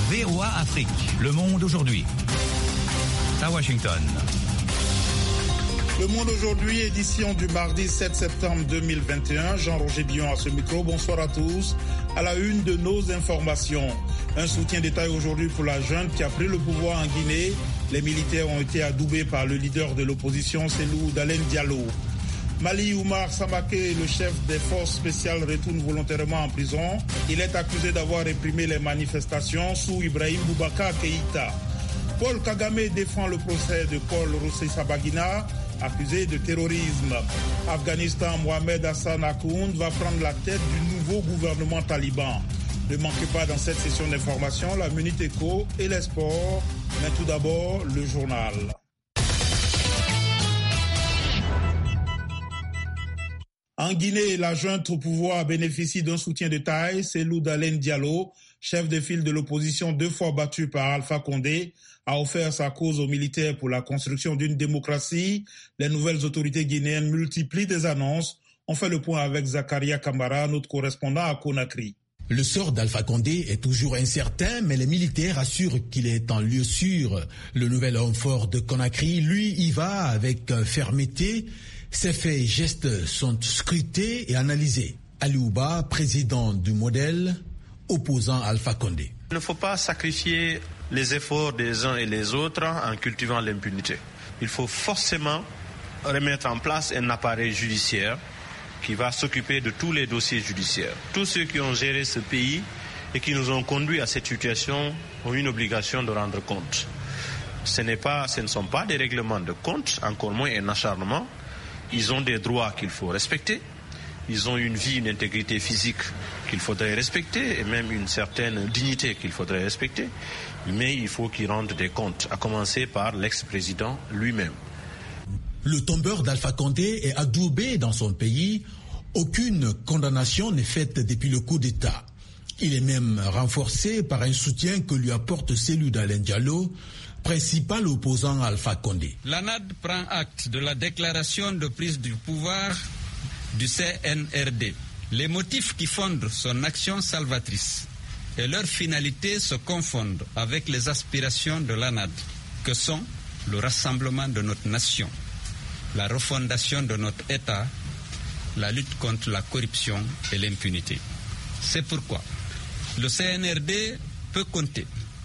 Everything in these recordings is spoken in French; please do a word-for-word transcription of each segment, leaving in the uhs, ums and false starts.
V O A Afrique, le monde aujourd'hui. À Washington. Le Monde aujourd'hui, édition du mardi sept septembre deux mille vingt et un. Jean-Roger Dion à ce micro. Bonsoir à tous. À la une de nos informations. Un soutien d'État aujourd'hui pour la junte qui a pris le pouvoir en Guinée. Les militaires ont été adoubés par le leader de l'opposition, Cellou Dalein Diallo. Mali, Oumar Samaké, le chef des forces spéciales, retourne volontairement en prison. Il est accusé d'avoir réprimé les manifestations sous Ibrahim Boubacar Keïta. Paul Kagame défend le procès de Paul Rusesabagina, accusé de terrorisme. Afghanistan, Mohamed Hassan Akound va prendre la tête du nouveau gouvernement taliban. Ne manquez pas dans cette session d'information la Minute Éco et les sports. Mais tout d'abord, le journal. En Guinée, la junte au pouvoir bénéficie d'un soutien de taille. Cellou Dalein Diallo, chef de file de l'opposition deux fois battu par Alpha Condé, a offert sa cause aux militaires pour la construction d'une démocratie. Les nouvelles autorités guinéennes multiplient des annonces. On fait le point avec Zakaria Kamara, notre correspondant à Conakry. Le sort d'Alpha Condé est toujours incertain, mais les militaires assurent qu'il est en lieu sûr. Le nouvel homme fort de Conakry, lui, y va avec fermeté. Ses faits et gestes sont scrutés et analysés. Ali Ouba, président du modèle, opposant Alpha Condé. Il ne faut pas sacrifier les efforts des uns et des autres en cultivant l'impunité. Il faut forcément remettre en place un appareil judiciaire qui va s'occuper de tous les dossiers judiciaires. Tous ceux qui ont géré ce pays et qui nous ont conduits à cette situation ont une obligation de rendre compte. Ce n'est pas, ce ne sont pas des règlements de compte, encore moins un acharnement. Ils ont des droits qu'il faut respecter. Ils ont une vie, une intégrité physique qu'il faudrait respecter et même une certaine dignité qu'il faudrait respecter. Mais il faut qu'ils rendent des comptes, à commencer par l'ex-président lui-même. Le tombeur d'Alpha Condé est adoubé dans son pays. Aucune condamnation n'est faite depuis le coup d'État. Il est même renforcé par un soutien que lui apporte Cellou Dalein Diallo, principal opposant à Alpha Condé. L'A N A D prend acte de la déclaration de prise du pouvoir du C N R D. Les motifs qui fondent son action salvatrice et leur finalité se confondent avec les aspirations de l'A N A D, que sont le rassemblement de notre nation, la refondation de notre État, la lutte contre la corruption et l'impunité. C'est pourquoi le C N R D peut compter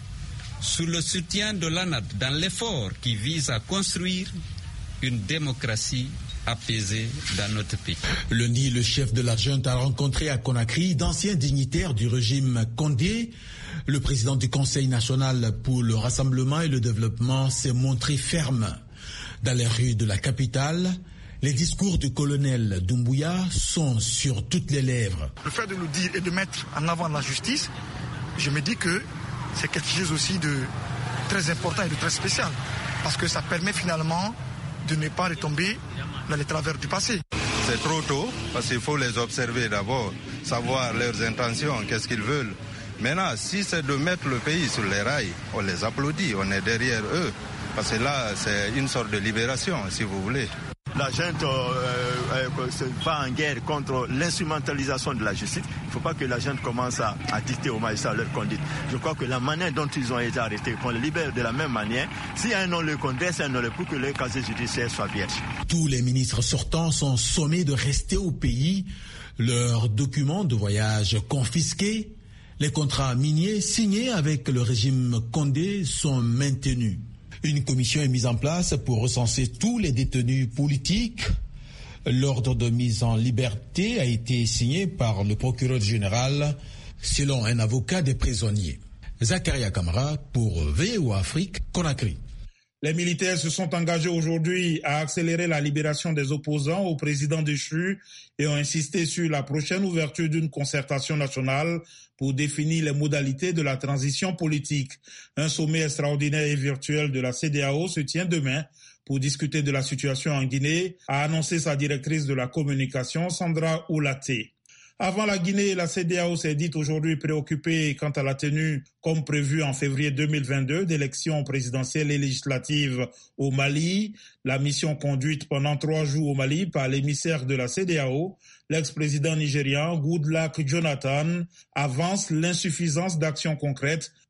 sous le soutien de l'A N A D dans l'effort qui vise à construire une démocratie apaisée dans notre pays. Lundi, le chef de la junte a rencontré à Conakry d'anciens dignitaires du régime Condé. Le président du Conseil national pour le rassemblement et le développement s'est montré ferme. Dans les rues de la capitale, les discours du colonel Doumbouya sont sur toutes les lèvres. Le fait de nous dire et de mettre en avant la justice, je me dis que c'est quelque chose aussi de très important et de très spécial. Parce que ça permet finalement de ne pas retomber dans les travers du passé. C'est trop tôt, parce qu'il faut les observer d'abord, savoir leurs intentions, qu'est-ce qu'ils veulent. Maintenant, si c'est de mettre le pays sur les rails, on les applaudit, on est derrière eux. Parce que là, c'est une sorte de libération, si vous voulez. La junte euh, euh, va en guerre contre l'instrumentalisation de la justice. Il ne faut pas que la junte commence à, à dicter aux magistrats leur conduite. Je crois que la manière dont ils ont été arrêtés, qu'on les libère de la même manière, si un nom le condamne, c'est un nom pour que le casier judiciaire soit vierge. Tous les ministres sortants sont sommés de rester au pays, leurs documents de voyage confisqués, les contrats miniers signés avec le régime Condé sont maintenus. Une commission est mise en place pour recenser tous les détenus politiques. L'ordre de mise en liberté a été signé par le procureur général, selon un avocat des prisonniers. Zakaria Kamara pour V O A Afrique, Conakry. Les militaires se sont engagés aujourd'hui à accélérer la libération des opposants au président déchu et ont insisté sur la prochaine ouverture d'une concertation nationale pour définir les modalités de la transition politique. Un sommet extraordinaire et virtuel de la C E D E A O se tient demain pour discuter de la situation en Guinée, a annoncé sa directrice de la communication, Sandra Oulaté. Avant la Guinée, la C E D E A O s'est dite aujourd'hui préoccupée quant à la tenue, comme prévu en février deux mille vingt-deux, d'élections présidentielles et législatives au Mali. La mission conduite pendant trois jours au Mali par l'émissaire de la C E D E A O, l'ex-président nigérian Goodluck Jonathan, avance l'insuffisance d'actions concrètes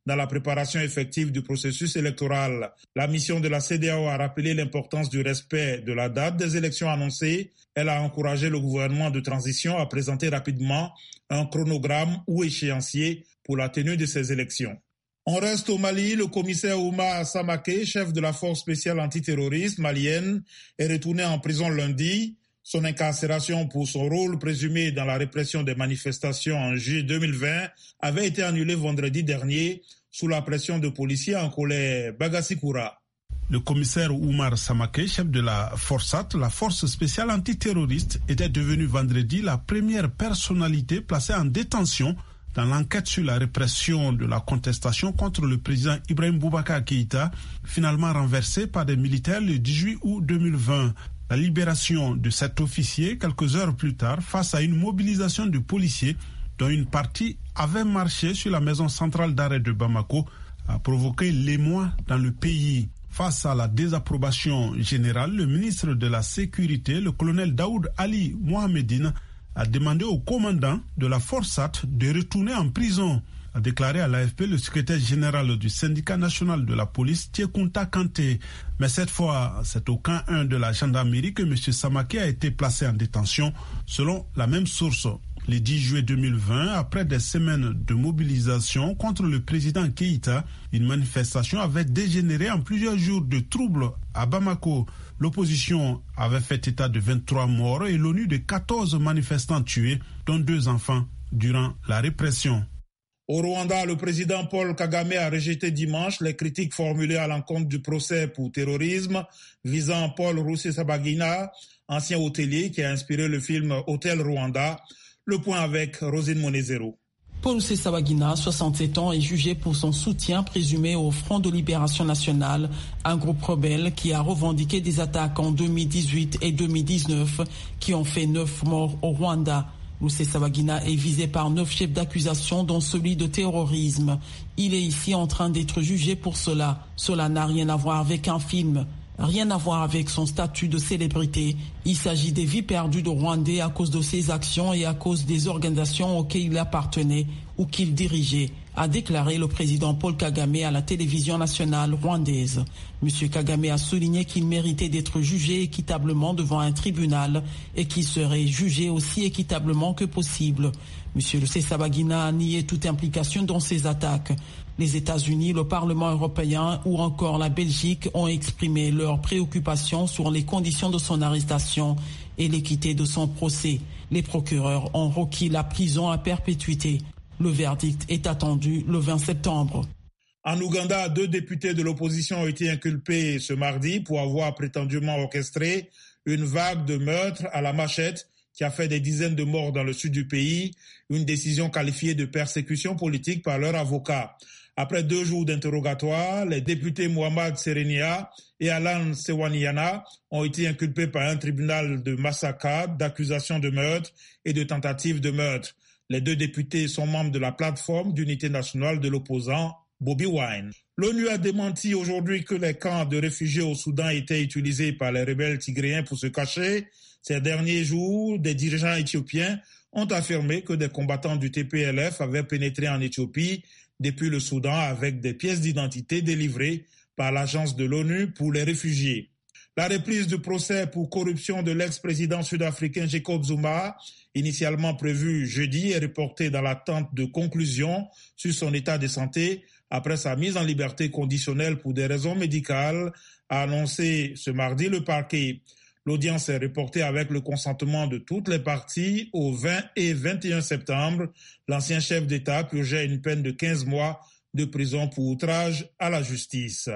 dans la préparation effective du processus électoral. La mission de la C E D E A O a rappelé l'importance du respect de la date des élections annoncées. Elle a encouragé le gouvernement de transition à présenter rapidement un chronogramme ou échéancier pour la tenue de ces élections. On reste au Mali. Le commissaire Oumar Samaké, chef de la force spéciale antiterroriste malienne, est retourné en prison lundi. Son incarcération pour son rôle présumé dans la répression des manifestations en juillet deux mille vingt avait été annulée vendredi dernier sous la pression de policiers en colère. Bagassi-Koura. Le commissaire Oumar Samaké, chef de la Forsat, la force spéciale antiterroriste, était devenu vendredi la première personnalité placée en détention dans l'enquête sur la répression de la contestation contre le président Ibrahim Boubacar Keïta, finalement renversé par des militaires le dix-huit août deux mille vingt. La libération de cet officier quelques heures plus tard face à une mobilisation de policiers dont une partie avait marché sur la maison centrale d'arrêt de Bamako a provoqué l'émoi dans le pays. Face à la désapprobation générale, le ministre de la Sécurité, le colonel Daoud Ali Mohamedine, a demandé au commandant de la Forsat de retourner en prison, a déclaré à l'A F P le secrétaire général du syndicat national de la police, Tiekunta Kanté. Mais cette fois, c'est au camp un de la gendarmerie que M. Samaké a été placé en détention, selon la même source. Le dix juillet deux mille vingt, après des semaines de mobilisation contre le président Keïta, une manifestation avait dégénéré en plusieurs jours de troubles à Bamako. L'opposition avait fait état de vingt-trois morts et l'ONU de quatorze manifestants tués, dont deux enfants, durant la répression. Au Rwanda, le président Paul Kagame a rejeté dimanche les critiques formulées à l'encontre du procès pour terrorisme visant Paul Rusesabagina, ancien hôtelier qui a inspiré le film Hôtel Rwanda. Le point avec Rosine Monezero. Paul Rusesabagina, soixante-sept ans, est jugé pour son soutien présumé au Front de Libération Nationale, un groupe rebelle qui a revendiqué des attaques en deux mille dix-huit et deux mille dix-neuf qui ont fait neuf morts au Rwanda. Rusesabagina est visé par neuf chefs d'accusation, dont celui de terrorisme. Il est ici en train d'être jugé pour cela. Cela n'a rien à voir avec un film. Rien à voir avec son statut de célébrité. Il s'agit des vies perdues de Rwandais à cause de ses actions et à cause des organisations auxquelles il appartenait ou qu'il dirigeait, a déclaré le président Paul Kagame à la télévision nationale rwandaise. M. Kagame a souligné qu'il méritait d'être jugé équitablement devant un tribunal et qu'il serait jugé aussi équitablement que possible. M. Rusesabagina a nié toute implication dans ces attaques. Les États-Unis, le Parlement européen ou encore la Belgique ont exprimé leurs préoccupations sur les conditions de son arrestation et l'équité de son procès. Les procureurs ont requis la prison à perpétuité. Le verdict est attendu le vingt septembre. En Ouganda, deux députés de l'opposition ont été inculpés ce mardi pour avoir prétendument orchestré une vague de meurtres à la machette qui a fait des dizaines de morts dans le sud du pays, une décision qualifiée de persécution politique par leur avocat. Après deux jours d'interrogatoire, les députés Mohamed Serenia et Alan Sewaniana ont été inculpés par un tribunal de Masaka d'accusations de meurtre et de tentatives de meurtre. Les deux députés sont membres de la plateforme d'unité nationale de l'opposant Bobby Wine. L'ONU a démenti aujourd'hui que les camps de réfugiés au Soudan étaient utilisés par les rebelles tigréens pour se cacher. Ces derniers jours, des dirigeants éthiopiens ont affirmé que des combattants du T P L F avaient pénétré en Éthiopie depuis le Soudan avec des pièces d'identité délivrées par l'agence de l'ONU pour les réfugiés. La reprise du procès pour corruption de l'ex-président sud-africain Jacob Zuma, initialement prévue jeudi, est reportée dans l'attente de conclusion sur son état de santé après sa mise en liberté conditionnelle pour des raisons médicales, a annoncé ce mardi le parquet. L'audience est reportée avec le consentement de toutes les parties au vingt et vingt et un septembre. L'ancien chef d'État purgeait une peine de quinze mois de prison pour outrage à la justice.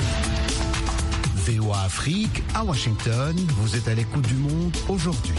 V O A Afrique, à Washington, vous êtes à l'écoute du monde aujourd'hui.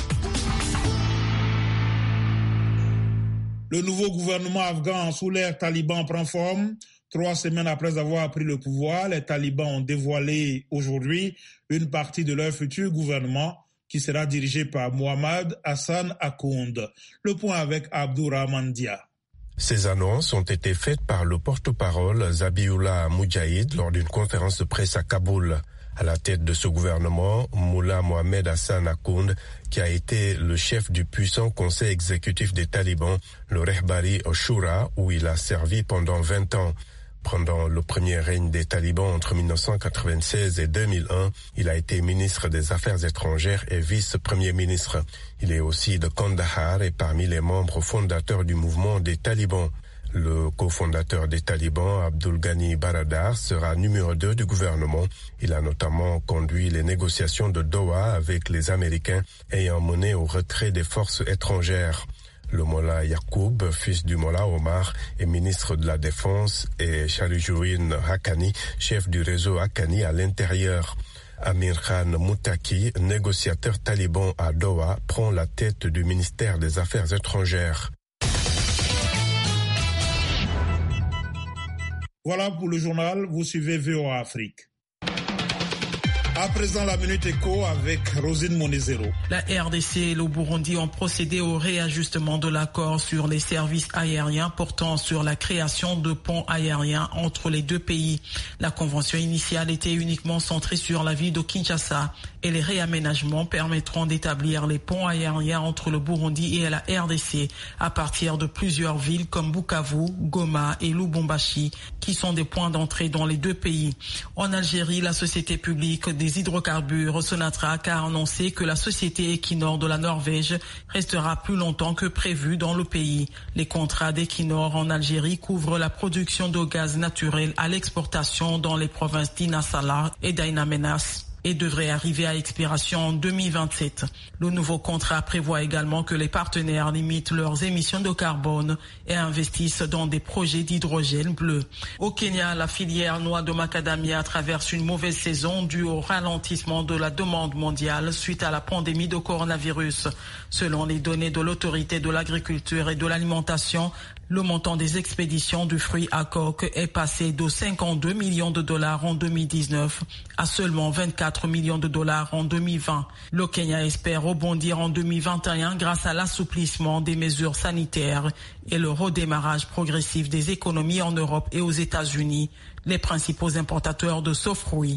Le nouveau gouvernement afghan sous l'ère taliban prend forme. Trois semaines après avoir pris le pouvoir, les talibans ont dévoilé aujourd'hui une partie de leur futur gouvernement qui sera dirigé par Mohamed Hassan Akound. Le point avec Abdourahman Dia. Ces annonces ont été faites par le porte-parole Zabiullah Moudjahid lors d'une conférence de presse à Kaboul. À la tête de ce gouvernement, Mullah Mohamed Hassan Akound, qui a été le chef du puissant conseil exécutif des talibans, le Rehbari Shura, où il a servi pendant vingt ans. Pendant le premier règne des talibans entre mille neuf cent quatre-vingt-seize et deux mille un, il a été ministre des Affaires étrangères et vice-premier ministre. Il est aussi de Kandahar et parmi les membres fondateurs du mouvement des talibans. Le cofondateur des talibans, Abdul Ghani Baradar, sera numéro deux du gouvernement. Il a notamment conduit les négociations de Doha avec les Américains ayant mené au retrait des forces étrangères. Le Mollah Yacoub, fils du Mollah Omar, est ministre de la Défense et Sharijuddin Haqqani, chef du réseau Haqqani à l'intérieur. Amir Khan Moutaki, négociateur taliban à Doha, prend la tête du ministère des Affaires étrangères. Voilà pour le journal, vous suivez V O A Afrique. À présent, la Minute Éco avec Rosine Monezero. La R D C et le Burundi ont procédé au réajustement de l'accord sur les services aériens portant sur la création de ponts aériens entre les deux pays. La convention initiale était uniquement centrée sur la ville de Kinshasa et les réaménagements permettront d'établir les ponts aériens entre le Burundi et la R D C à partir de plusieurs villes comme Bukavu, Goma et Lubumbashi qui sont des points d'entrée dans les deux pays. En Algérie, la société publique des hydrocarbures Sonatrach a annoncé que la société Equinor de la Norvège restera plus longtemps que prévu dans le pays. Les contrats d'Equinor en Algérie couvrent la production de gaz naturel à l'exportation dans les provinces d'Ina Salah et d'Ain Menas et devrait arriver à expiration en deux mille vingt-sept. Le nouveau contrat prévoit également que les partenaires limitent leurs émissions de carbone et investissent dans des projets d'hydrogène bleu. Au Kenya, la filière noix de macadamia traverse une mauvaise saison due au ralentissement de la demande mondiale suite à la pandémie de coronavirus. Selon les données de l'autorité de l'agriculture et de l'alimentation, le montant des expéditions du fruit à coque est passé de cinquante-deux millions de dollars en deux mille dix-neuf à seulement vingt-quatre millions de dollars en deux mille vingt. Le Kenya espère rebondir en deux mille vingt et un grâce à l'assouplissement des mesures sanitaires et le redémarrage progressif des économies en Europe et aux États-Unis, les principaux importateurs de ce fruit.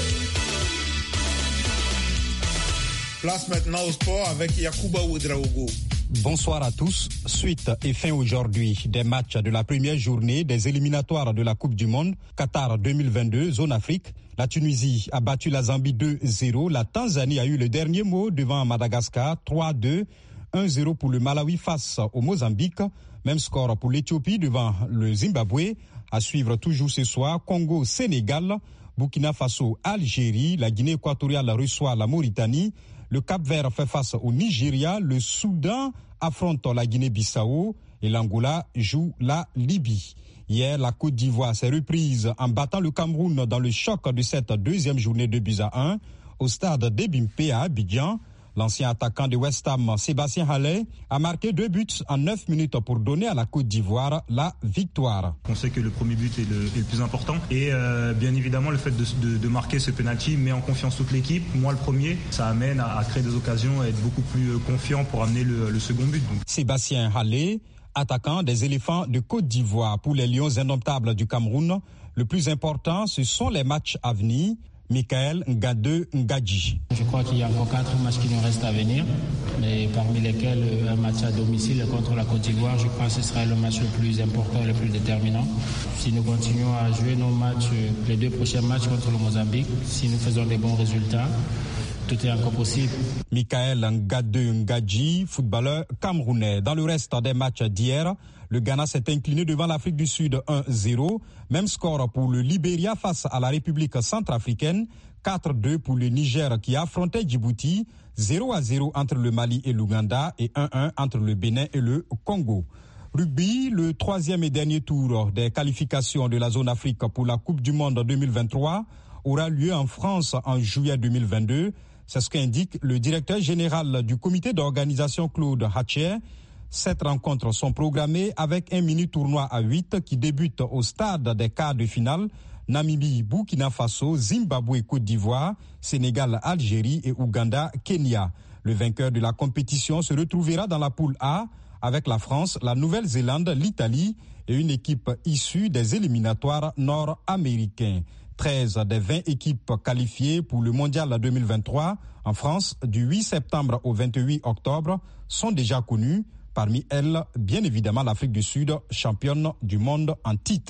Place maintenant au sport avec Yacouba Ouedraogo. Bonsoir à tous. Suite et fin aujourd'hui des matchs de la première journée des éliminatoires de la Coupe du Monde Qatar deux mille vingt-deux, zone Afrique. La Tunisie a battu la Zambie deux zéro. La Tanzanie a eu le dernier mot devant Madagascar trois deux. un zéro pour le Malawi face au Mozambique. Même score pour l'Éthiopie devant le Zimbabwe. À suivre toujours ce soir, Congo-Sénégal, Burkina Faso-Algérie. La Guinée équatoriale reçoit la Mauritanie. Le Cap-Vert fait face au Nigeria, le Soudan affronte la Guinée-Bissau et l'Angola joue la Libye. Hier, la Côte d'Ivoire s'est reprise en battant le Cameroun dans le choc de cette deuxième journée de buts à un au stade d'Ebimpe à Abidjan. L'ancien attaquant de West Ham, Sébastien Haller, a marqué deux buts en neuf minutes pour donner à la Côte d'Ivoire la victoire. On sait que le premier but est le, est le plus important et euh, bien évidemment le fait de, de, de marquer ce penalty met en confiance toute l'équipe. Moi le premier, ça amène à, à créer des occasions et être beaucoup plus confiant pour amener le, le second but. Donc. Sébastien Haller, attaquant des éléphants de Côte d'Ivoire pour les Lions indomptables du Cameroun. Le plus important, ce sont les matchs à venir. Michael Ngade Ngadji. Je crois qu'il y a encore quatre matchs qui nous restent à venir, mais parmi lesquels un match à domicile contre la Côte d'Ivoire, je crois que ce sera le match le plus important et le plus déterminant. Si nous continuons à jouer nos matchs, les deux prochains matchs contre le Mozambique, si nous faisons des bons résultats, tout est encore possible. Michael Ngade Ngadji, footballeur camerounais. Dans le reste des matchs d'hier, le Ghana s'est incliné devant l'Afrique du Sud un zéro. Même score pour le Libéria face à la République centrafricaine. quatre deux pour le Niger qui affrontait Djibouti. zéro à zéro entre le Mali et l'Ouganda et un un entre le Bénin et le Congo. Rugby, le troisième et dernier tour des qualifications de la zone Afrique pour la Coupe du Monde deux mille vingt-trois aura lieu en France en juillet deux mille vingt-deux. C'est ce qu'indique le directeur général du comité d'organisation Claude Hatcher. Sept rencontres sont programmées avec un mini-tournoi à huit qui débute au stade des quarts de finale. Namibie, Burkina Faso, Zimbabwe, Côte d'Ivoire, Sénégal, Algérie et Ouganda, Kenya. Le vainqueur de la compétition se retrouvera dans la poule A avec la France, la Nouvelle-Zélande, l'Italie et une équipe issue des éliminatoires nord-américains. treize des vingt équipes qualifiées pour le mondial deux mille vingt-trois en France du huit septembre au vingt-huit octobre sont déjà connues. Parmi elles, bien évidemment, l'Afrique du Sud, championne du monde en titre.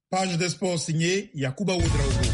Page des sports signée Yacouba Ouedraogo.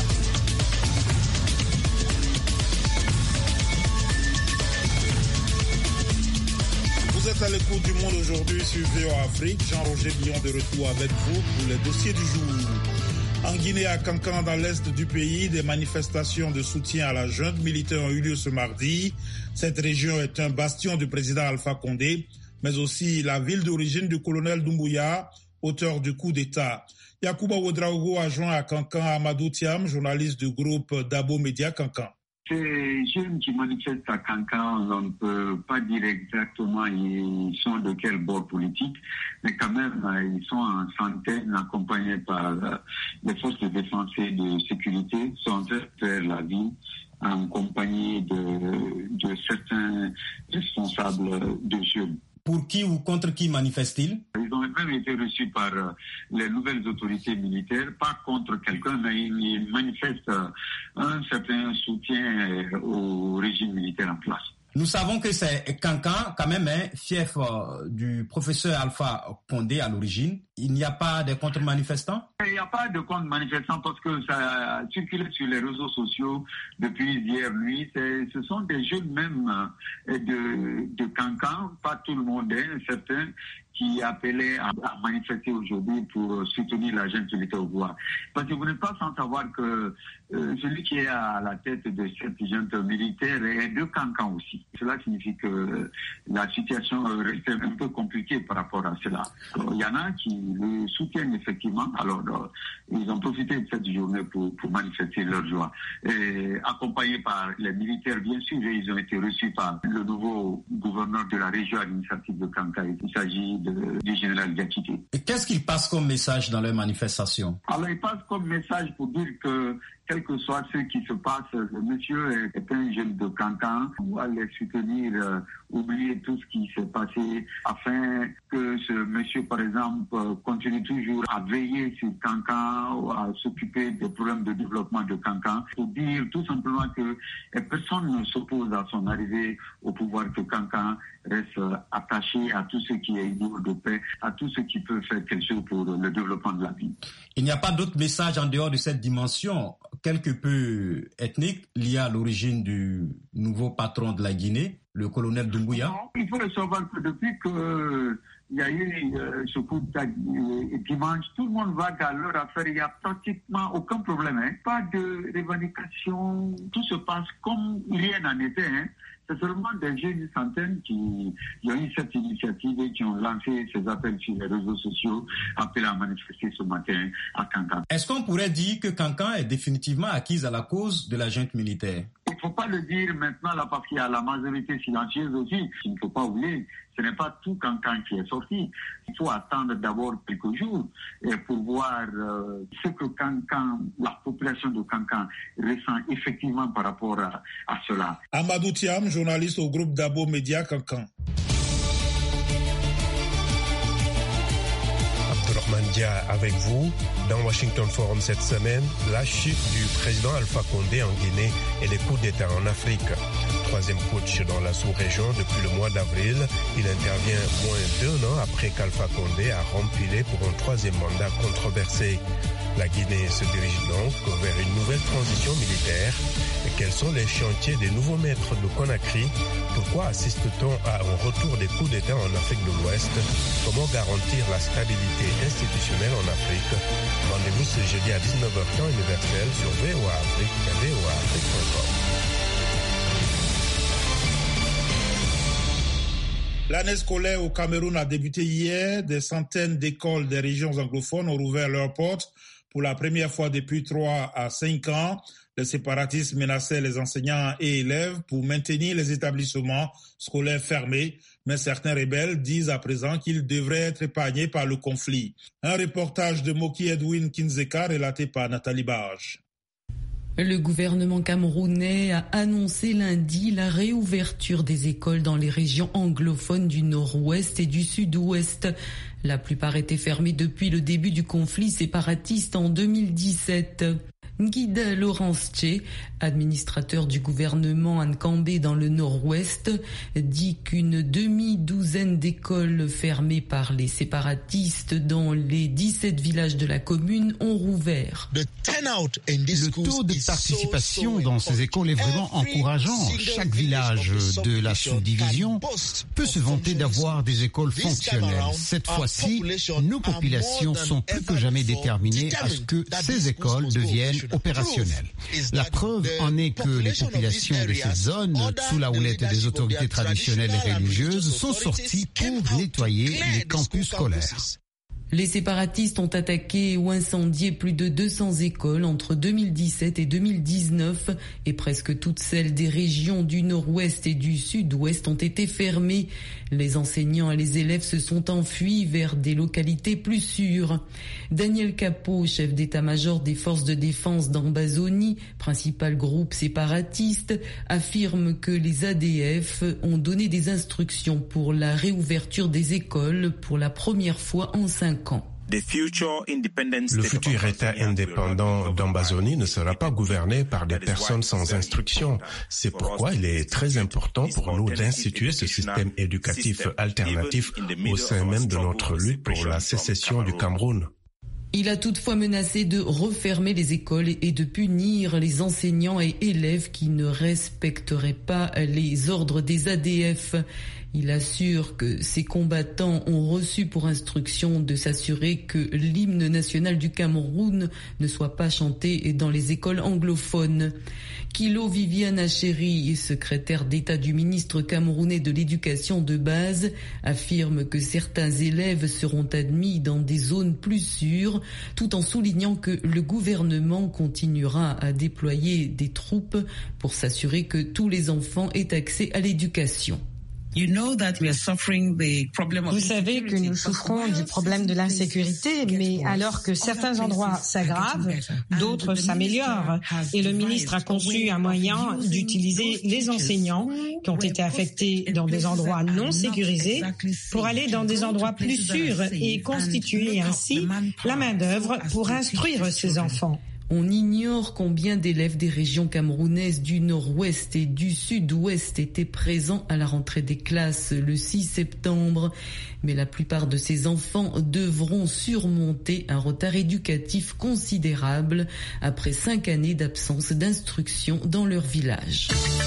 Vous êtes à l'écoute du Monde aujourd'hui sur V O A Afrique. Jean-Roger Billon de retour avec vous pour les dossiers du jour. En Guinée, à Kankan, dans l'est du pays, des manifestations de soutien à la junte militaire ont eu lieu ce mardi. Cette région est un bastion du président Alpha Condé, mais aussi la ville d'origine du colonel Doumbouya, auteur du coup d'État. Yacouba Ouedraogo a joint à Kankan Amadou Thiam, journaliste du groupe Dabo Média Kankan. Ces jeunes qui manifestent à Kankan, on ne peut pas dire exactement ils sont de quel bord politique, mais quand même, ils sont en centaines accompagnés par les forces de défense et de sécurité, sont vers la ville en compagnie de, de certains responsables de jeunes. Pour qui ou contre qui manifestent-ils? Ils ont même été reçus par euh, les nouvelles autorités militaires, pas contre quelqu'un, mais ils, ils manifestent euh, un certain soutien euh, au régime militaire en place. Nous savons que c'est Kankan, quand même, hein, fief euh, du professeur Alpha Condé à l'origine. Il n'y a pas de contre-manifestants? Il n'y a pas de contre-manifestants parce que ça circule sur les réseaux sociaux depuis hier nuit. C'est, ce sont des jeunes même euh, de, de Kankan, pas tout le monde, hein, certains qui appelaient à, à manifester aujourd'hui pour soutenir la junte militaire au pouvoir. Parce que vous n'êtes pas sans savoir que euh, celui qui est à la tête de cette junte militaire est de Kankan aussi. Cela signifie que la situation reste un peu compliquée par rapport à cela. Alors, il y en a qui le soutiennent effectivement. Alors, euh, ils ont profité de cette journée pour, pour manifester leur joie. Et, accompagnés par les militaires, bien sûr, et ils ont été reçus par le nouveau gouverneur de la région administrative de Kankan. Il s'agit de, du général Diakité. Et qu'est-ce qu'ils passent comme message dans leur manifestation? Alors, ils passent comme message pour dire que quel que soit ce qui se passe, le monsieur est un jeune de Kankan. On va les soutenir, euh, oublier tout ce qui s'est passé afin que ce monsieur, par exemple, continue toujours à veiller sur Kankan, à s'occuper des problèmes de développement de Kankan, pour dire tout simplement que personne ne s'oppose à son arrivée au pouvoir, que Kankan reste attaché à tout ce qui est idéal de paix, à tout ce qui peut faire quelque chose pour le développement de la vie. Il n'y a pas d'autre message en dehors de cette dimension quelque peu ethnique liée à l'origine du nouveau patron de la Guinée, le colonel Doumbouya? Il faut le savoir que depuis que il y a eu euh, ce coup de euh, dimanche, tout le monde va à leur affaire, il n'y a pratiquement aucun problème, hein. Pas de revendication, tout se passe comme rien n'en était, hein. C'est seulement des jeunes centaines qui, qui ont eu cette initiative et qui ont lancé ces appels sur les réseaux sociaux, appelés à manifester ce matin à Kankan. Est-ce qu'on pourrait dire que Kankan est définitivement acquise à la cause de la junte militaire? Il ne faut pas le dire maintenant là parce qu'il y a la majorité silencieuse aussi. Il ne faut pas oublier, ce n'est pas tout Kankan qui est sorti. Il faut attendre d'abord quelques jours et pour voir euh, ce que Kankan, la population de Kankan ressent effectivement par rapport à, à cela. Amadou Thiam, journaliste au groupe Dabo Média Kankan. Mandia avec vous. Dans Washington Forum cette semaine, la chute du président Alpha Condé en Guinée et les coups d'État en Afrique. Troisième coach dans la sous-région depuis le mois d'avril, il intervient moins d'un an après qu'Alpha Condé a rempilé pour un troisième mandat controversé. La Guinée se dirige donc vers une nouvelle transition militaire. Et quels sont les chantiers des nouveaux maîtres de Conakry? Pourquoi assiste-t-on à un retour des coups d'État en Afrique de l'Ouest? Comment garantir la stabilité institutionnelle en Afrique? Rendez-vous ce jeudi à dix-neuf heures temps universel sur V O A Afrique et V O A Afrique point com. L'année scolaire au Cameroun a débuté hier. Des centaines d'écoles des régions anglophones ont rouvert leurs portes pour la première fois depuis trois à cinq ans. Les séparatistes menaçaient les enseignants et élèves pour maintenir les établissements scolaires fermés, mais certains rebelles disent à présent qu'ils devraient être épargnés par le conflit. Un reportage de Moki Edwin Kinzeka relaté par Nathalie Barge. Le gouvernement camerounais a annoncé lundi la réouverture des écoles dans les régions anglophones du nord-ouest et du sud-ouest. La plupart étaient fermées depuis le début du conflit séparatiste en deux mille dix-sept. Guida Laurence Tché, administrateur du gouvernement Nkambé dans le nord-ouest, dit qu'une demi-douzaine d'écoles fermées par les séparatistes dans les dix-sept villages de la commune ont rouvert. Le taux de participation dans ces écoles est vraiment encourageant. Chaque village de la sous-division peut se vanter d'avoir des écoles fonctionnelles. Cette fois-ci, nos populations sont plus que jamais déterminées à ce que ces écoles deviennent opérationnelles. La preuve en est que les populations de ces zones, sous la houlette des autorités traditionnelles et religieuses, sont sorties pour nettoyer les campus scolaires. Les séparatistes ont attaqué ou incendié plus de deux cents écoles entre deux mille dix-sept et deux mille dix-neuf et presque toutes celles des régions du nord-ouest et du sud-ouest ont été fermées. Les enseignants et les élèves se sont enfuis vers des localités plus sûres. Daniel Capot, chef d'état-major des forces de défense d'Ambazonie, principal groupe séparatiste, affirme que les A D F ont donné des instructions pour la réouverture des écoles pour la première fois en cinq ans. Le futur État indépendant d'Ambazonie ne sera pas gouverné par des personnes sans instruction. C'est pourquoi il est très important pour nous d'instituer ce système éducatif alternatif au sein même de notre lutte pour la sécession du Cameroun. Il a toutefois menacé de refermer les écoles et de punir les enseignants et élèves qui ne respecteraient pas les ordres des A D F. Il assure que ces combattants ont reçu pour instruction de s'assurer que l'hymne national du Cameroun ne soit pas chanté dans les écoles anglophones. Kilo Viviane Achéri, secrétaire d'État du ministre camerounais de l'éducation de base, affirme que certains élèves seront admis dans des zones plus sûres, tout en soulignant que le gouvernement continuera à déployer des troupes pour s'assurer que tous les enfants aient accès à l'éducation. Vous savez que nous souffrons du problème de l'insécurité, mais alors que certains endroits s'aggravent, d'autres s'améliorent. Et le ministre a conçu un moyen d'utiliser les enseignants qui ont été affectés dans des endroits non sécurisés pour aller dans des endroits plus sûrs et constituer ainsi la main-d'œuvre pour instruire ces enfants. On ignore combien d'élèves des régions camerounaises du nord-ouest et du sud-ouest étaient présents à la rentrée des classes le six septembre. Mais la plupart de ces enfants devront surmonter un retard éducatif considérable après cinq années d'absence d'instruction dans leur village.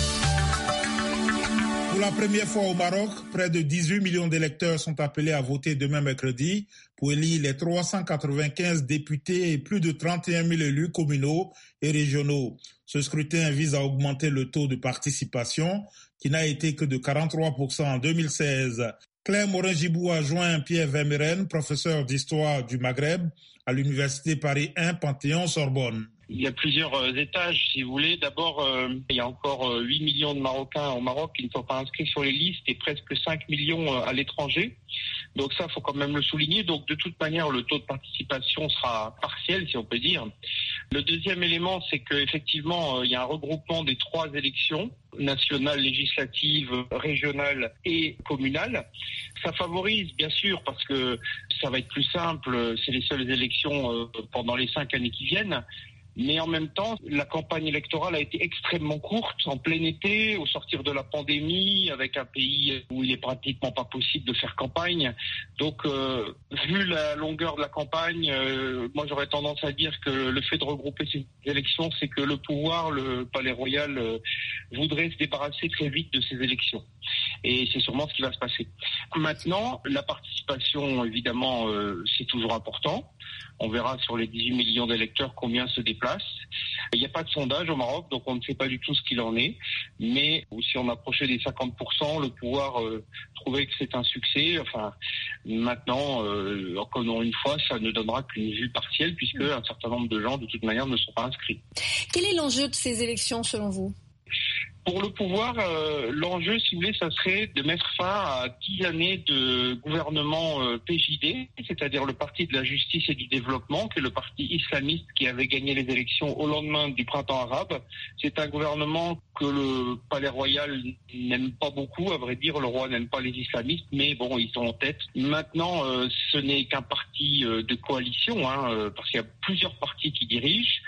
Pour la première fois au Maroc, près de dix-huit millions d'électeurs sont appelés à voter demain mercredi pour élire les trois cent quatre-vingt-quinze députés et plus de trente et un mille élus communaux et régionaux. Ce scrutin vise à augmenter le taux de participation qui n'a été que de quarante-trois pour cent en deux mille seize. Claire Morin-Gibou a joint Pierre Vermeren, professeur d'histoire du Maghreb à l'université Paris un Panthéon-Sorbonne. Il y a plusieurs étages, si vous voulez. D'abord, euh, il y a encore huit millions de Marocains au Maroc qui ne sont pas inscrits sur les listes et presque cinq millions à l'étranger. Donc ça, il faut quand même le souligner. Donc de toute manière, le taux de participation sera partiel, si on peut dire. Le deuxième élément, c'est qu'effectivement, il y a un regroupement des trois élections, nationales, législatives, régionales et communales. Ça favorise, bien sûr, parce que ça va être plus simple. C'est les seules élections pendant les cinq années qui viennent. Mais en même temps, la campagne électorale a été extrêmement courte, en plein été, au sortir de la pandémie, avec un pays où il est pratiquement pas possible de faire campagne. Donc, euh, vu la longueur de la campagne, euh, moi j'aurais tendance à dire que le fait de regrouper ces élections, c'est que le pouvoir, le Palais Royal, euh, voudrait se débarrasser très vite de ces élections. Et c'est sûrement ce qui va se passer. Maintenant, la participation, évidemment, euh, c'est toujours important. On verra sur les dix-huit millions d'électeurs combien se déplacent. Il n'y a pas de sondage au Maroc, donc on ne sait pas du tout ce qu'il en est. Mais si on approchait des cinquante pour cent, le pouvoir euh, trouvait que c'est un succès. Enfin, maintenant, euh, encore une fois, ça ne donnera qu'une vue partielle puisque un certain nombre de gens, de toute manière, ne sont pas inscrits. Quel est l'enjeu de ces élections selon vous ? Pour le pouvoir, euh, l'enjeu, si vous voulez, ça serait de mettre fin à dix années de gouvernement euh, P J D, c'est-à-dire le Parti de la Justice et du Développement, qui est le parti islamiste qui avait gagné les élections au lendemain du printemps arabe. C'est un gouvernement que le Palais Royal n'aime pas beaucoup, à vrai dire, le roi n'aime pas les islamistes, mais bon, ils sont en tête. Maintenant, euh, ce n'est qu'un parti euh, de coalition, hein, euh, parce qu'il y a plusieurs partis qui dirigent.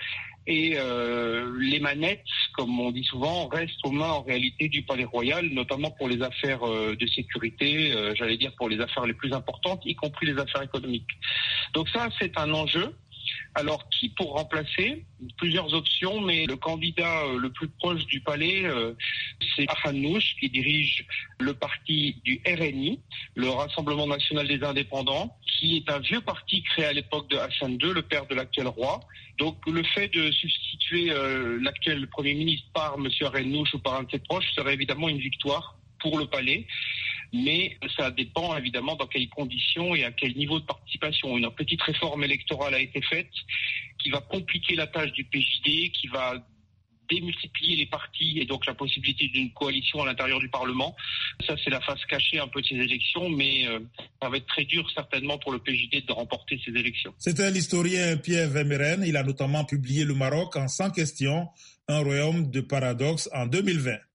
Et euh, les manettes, comme on dit souvent, restent aux mains en réalité du Palais Royal, notamment pour les affaires euh, de sécurité, euh, j'allais dire pour les affaires les plus importantes, y compris les affaires économiques. Donc ça, c'est un enjeu. Alors, qui pour remplacer? Plusieurs options, mais le candidat euh, le plus proche du palais, euh, c'est Arhanouch, qui dirige le parti du R N I, le Rassemblement National des Indépendants, qui est un vieux parti créé à l'époque de Hassan deux, le père de l'actuel roi. Donc, le fait de substituer euh, l'actuel Premier ministre par M. Arhanouch ou par un de ses proches serait évidemment une victoire pour le palais. Mais ça dépend évidemment dans quelles conditions et à quel niveau de participation. Une petite réforme électorale a été faite qui va compliquer la tâche du P J D, qui va démultiplier les partis et donc la possibilité d'une coalition à l'intérieur du Parlement. Ça, c'est la face cachée un peu de ces élections, mais euh, ça va être très dur certainement pour le P J D de remporter ces élections. C'était l'historien Pierre Vermeren. Il a notamment publié Le Maroc en cent questions, un royaume de paradoxes en deux mille vingt.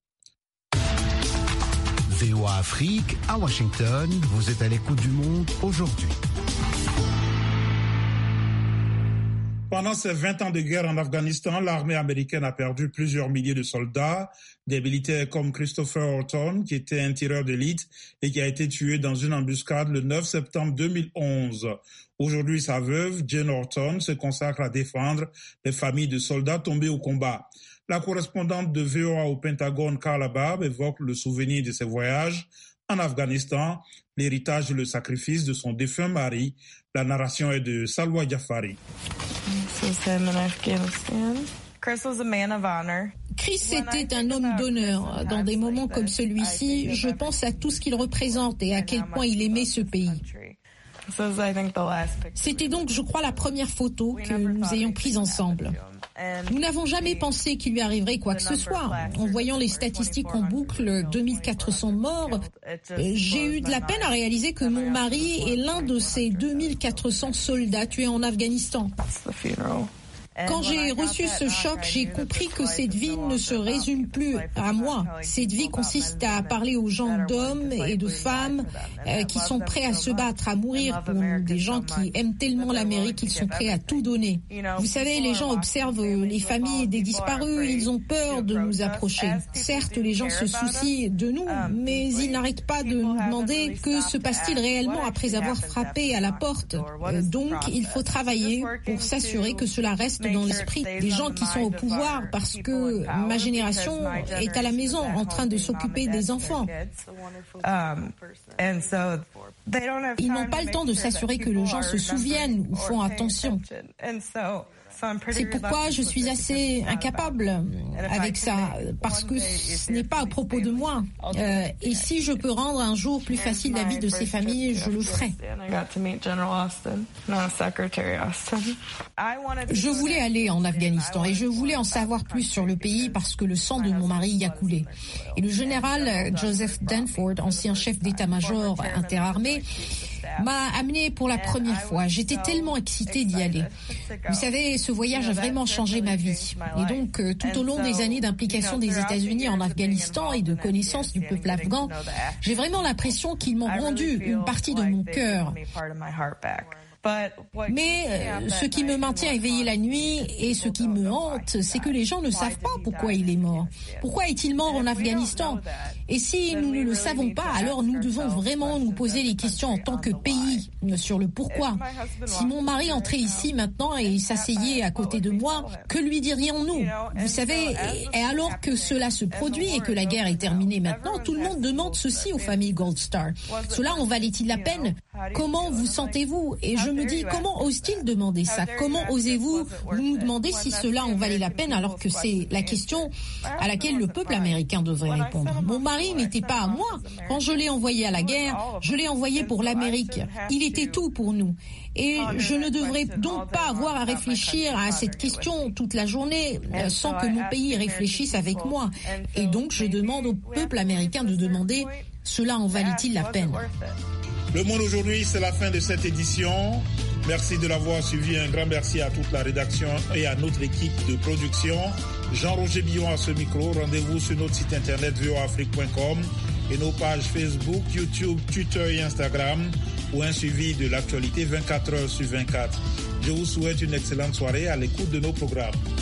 V O A Afrique, à Washington, vous êtes à l'écoute du monde aujourd'hui. Pendant ces vingt ans de guerre en Afghanistan, l'armée américaine a perdu plusieurs milliers de soldats, des militaires comme Christopher Horton, qui était un tireur d'élite et qui a été tué dans une embuscade le neuf septembre deux mille onze. Aujourd'hui, sa veuve, Jane Horton, se consacre à défendre les familles de soldats tombés au combat. La correspondante de V O A au Pentagone, Carla Barb, évoque le souvenir de ses voyages en Afghanistan, l'héritage et le sacrifice de son défunt mari. La narration est de Salwa Jafari. Chris était un homme d'honneur. Dans des moments comme celui-ci, je pense à tout ce qu'il représente et à quel point il aimait ce pays. C'était donc, je crois, la première photo que nous ayons prise ensemble. Nous n'avons jamais pensé qu'il lui arriverait quoi que ce soit. En voyant les statistiques en boucle, deux mille quatre cents morts, j'ai eu de la peine à réaliser que mon mari est l'un de ces deux mille quatre cents soldats tués en Afghanistan. Quand j'ai reçu ce choc, j'ai compris que cette vie ne se résume plus à moi. Cette vie consiste à parler aux gens d'hommes et de femmes euh, qui sont prêts à se battre, à mourir pour nous, des gens qui aiment tellement l'Amérique qu'ils sont prêts à tout donner. Vous savez, les gens observent les familles des disparus, ils ont peur de nous approcher. Certes, les gens se soucient de nous, mais ils n'arrêtent pas de nous demander que se passe-t-il réellement après avoir frappé à la porte. Euh, donc, il faut travailler pour s'assurer que cela reste dans l'esprit des gens qui sont au pouvoir, parce que ma génération est à la maison en train de s'occuper des enfants. Ils n'ont pas le temps de s'assurer que les gens se souviennent ou font attention. C'est pourquoi je suis assez incapable avec ça, parce que ce n'est pas à propos de moi. Euh, et si je peux rendre un jour plus facile la vie de ces familles, je le ferai. Je voulais aller en Afghanistan et je voulais en savoir plus sur le pays parce que le sang de mon mari y a coulé. Et le général Joseph Danford, ancien chef d'état-major interarmé, m'a amené pour la première fois. J'étais tellement excitée d'y aller. Vous savez, ce voyage a vraiment changé ma vie. Et donc, euh, tout au long des années d'implication des États-Unis en Afghanistan et de connaissance du peuple afghan, j'ai vraiment l'impression qu'ils m'ont rendu une partie de mon cœur. Mais euh, ce qui me maintient éveillée la nuit et ce qui me hante, c'est que les gens ne savent pas pourquoi il est mort. Pourquoi est-il mort en Afghanistan? Et si nous ne le savons pas, alors nous devons vraiment nous poser les questions en tant que pays sur le pourquoi. Si mon mari entrait ici maintenant et s'asseyait à côté de moi, que lui dirions-nous? Vous savez, et alors que cela se produit et que la guerre est terminée maintenant, tout le monde demande ceci aux familles Gold Star. Cela en valait-il la peine? Comment vous sentez-vous? Et je me dis, comment ose-t-il demander ça? Comment osez-vous nous demander si cela en valait la peine, alors que c'est la question à laquelle le peuple américain devrait répondre? Mon mari n'était pas à moi. Quand je l'ai envoyé à la guerre, je l'ai envoyé pour l'Amérique. Il était tout pour nous. Et je ne devrais donc pas avoir à réfléchir à cette question toute la journée sans que mon pays réfléchisse avec moi. Et donc je demande au peuple américain de demander, cela en valait-il la peine? Le Monde aujourd'hui, c'est la fin de cette édition. Merci de l'avoir suivi. Un grand merci à toute la rédaction et à notre équipe de production. Jean-Roger Billon à ce micro. Rendez-vous sur notre site internet v o a afrique point com et nos pages Facebook, YouTube, Twitter et Instagram pour un suivi de l'actualité vingt-quatre heures sur vingt-quatre. Je vous souhaite une excellente soirée à l'écoute de nos programmes.